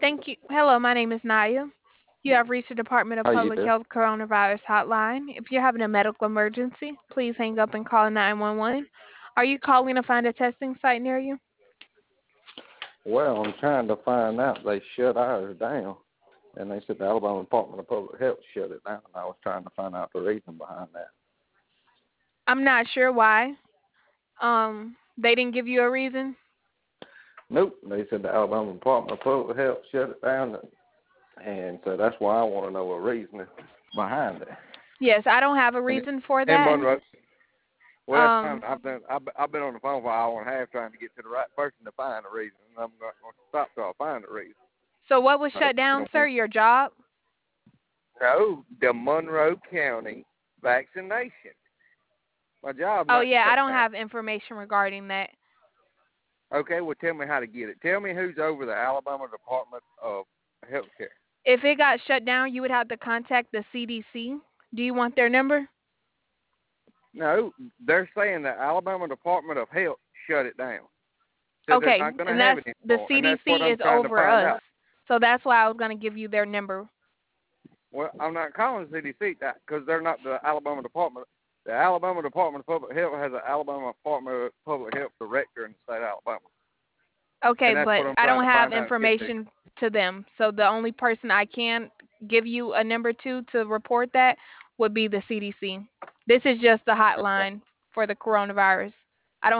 Thank you. Hello, my name is Naya. You have reached the Department of How you Public doing? Health Coronavirus Hotline. If you're having a medical emergency, please hang up and call 911. Are you calling to find a testing site near you? Well, I'm trying to find out. They shut ours down, and they said the Alabama Department of Public Health shut it down. And I was trying to find out the reason behind that. I'm not sure why. They didn't give you a reason. Nope, they said the Alabama Department of Public Health shut it down, and so that's why I want to know a reason behind it. Yes, I don't have a And reason for in that. Monroe, well, that's fine. Um, I've been on the phone for an hour and a half trying to get to the right person to find a reason, and I'm not going to stop till I find a reason. so what was Uh, shut you down, sir? know, Your job? no, the Monroe County vaccination. My job Oh not yeah, I shut don't down. have information regarding that. Okay, well, tell me how to get it. Tell me who's over the Alabama Department of Healthcare. If it got shut down, you would have to contact the CDC. Do you want their number? No, they're saying the Alabama Department of Health shut it down. Said they're Okay, not going to and have that's it the anymore, and that's what CDC I'm is trying to over find us. out. So that's why I was going to give you their number. Well, I'm not calling the CDC that because they're not the Alabama Department. The Alabama Department of Public Health has an Alabama Department of Public Health director in the state of Alabama, Okay, and that's but what I'm I trying don't to have find out and get to. information to them. So the only person I can give you a number to report that would be the CDC. This is just the Okay. hotline for the coronavirus.